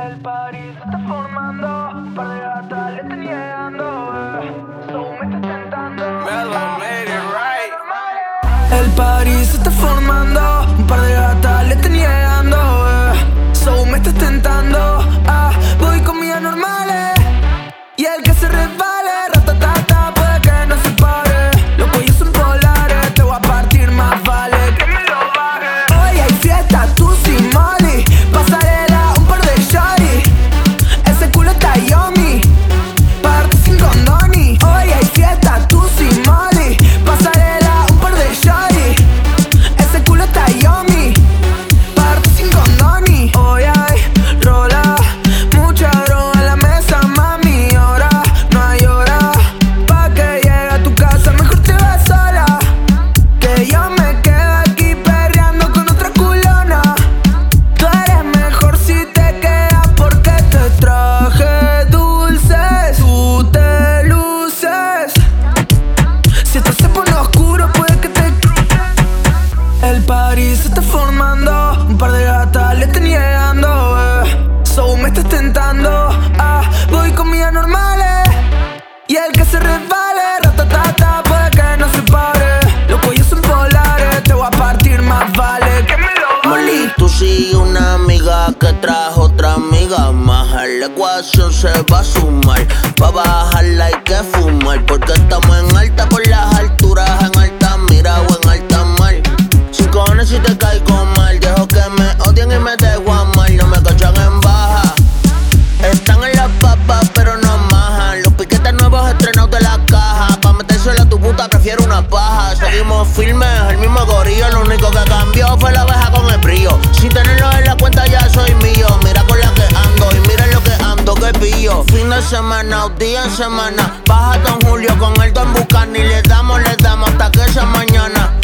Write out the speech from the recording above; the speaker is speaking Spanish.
El party se está formando, un par de gatas le están llegando, so me está tentando. Mellow made it right. El party se está formando, un par de gatas le están llegando, so me está tentando. Voy con mis anormales y el que se resbale, ratatata, puede que no se pare. Los cuellos son polares, te voy a partir, más vale que me lo baje. Hoy hay fiesta, tú sin Molly, pasarela, un par de shorty. Ese culo está yummy, parte sin condoni. Hoy hay fiesta, tú sin Molly, pasarela, un par de shorty. Ese culo está yummy, parte sin condoni. Hoy hay rola, mucha droga en la mesa, mami. Ahora no hay hora pa' que llegue a tu casa, mejor te vas sola, que yo me quedo aquí perreando con otra culona. Tú eres mejor si te quedas porque te traje dulces, tú te luces. Si esto se pone oscuro puede que te cruces. El party se está formando, un par de gatas le están llegando, so me estás tentando. Voy con mis anormales y el que se resbale, ratatata, puede que no se pare. Los cuellos son polares, te voy a partir, más vale que me lo Molly, tú sigues una amiga que trajo otra amiga más. A la ecuación se va a sumar, pa' bajarla hay que fumar, porque estamos en alta por las alturas, en alta mira o en alta mar. Sin cojones si te caigo mal, dejo que me odien y me dejo amar. No me cachan en baja, están en las papas pero no majan. Los piquetes nuevos estrenados de la caja, pa' metérsela a tu puta prefiero una paja. Seguimos firmes, el mismo gorillo, lo único que cambió fue la abeja con el brillo. Sin tenerlo en la cuenta ya soy mío, mira con la que ando y mira lo que ando, que pillo. Fin de semana o día en semana, baja Don Julio con el Don Bucani, le damos hasta que sea mañana.